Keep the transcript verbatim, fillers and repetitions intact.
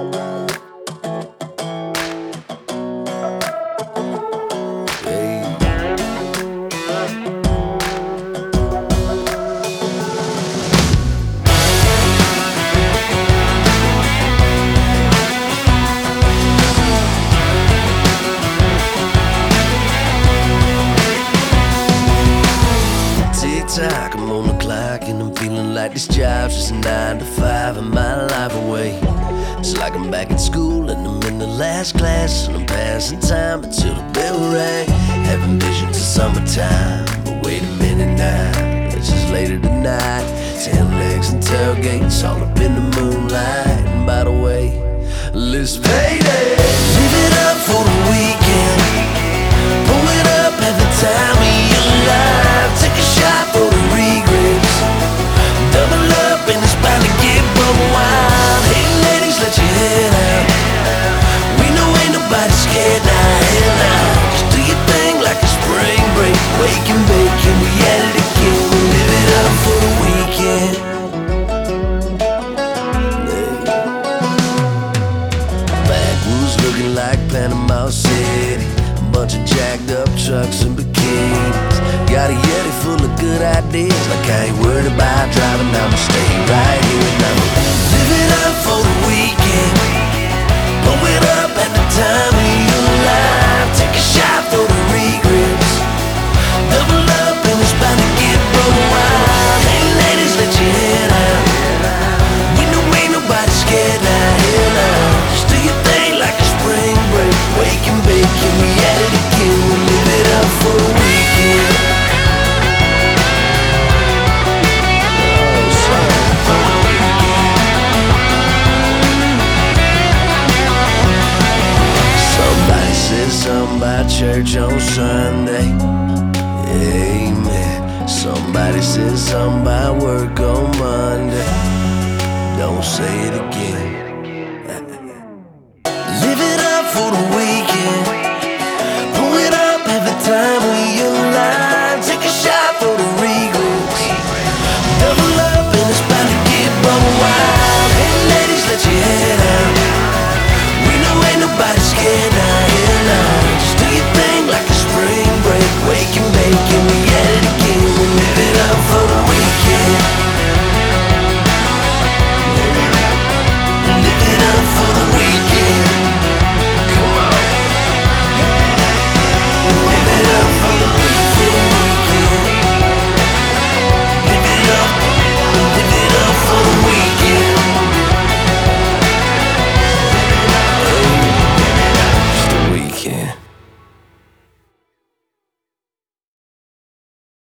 Tick-tock, I'm on the clock and I'm feeling like this job's just a nine to five and my life away. It's like I'm back in school and I'm in the last class and I'm passing time until the bell rang. Having visions of summertime, but wait a minute now, it's just later tonight. Tail legs and tailgates all up in the moonlight. And by the way, let's payday. Live it up for the weekend. Pull it up every time we alive. Take a shot for the regrets. Double up and it's bound to get buck wild. Hey ladies, let your head out. We know ain't nobody scared now. Hell now, just do your thing like a spring break. Wake and bake and we at it again. We live it up for the weekend. Backwoods looking like Panama City. Bunch of jacked up trucks and bikinis. Got a Yeti full of good ideas. Like I ain't worried about driving, I'ma stay right here and I'ma live it up for the weekend. Blow it up at the time of your life. Take a shot for the regrets. Double up and it's bound to get broke wild. Hey ladies, let your head out. We know ain't nobody scared now. Hell now, just do your thing like a spring break. Wake and bake and we at it again. We live it up for the weekend. Somebody said something about church on Sunday. Amen. Somebody said something about work on Monday. Don't say it again. Live it up for the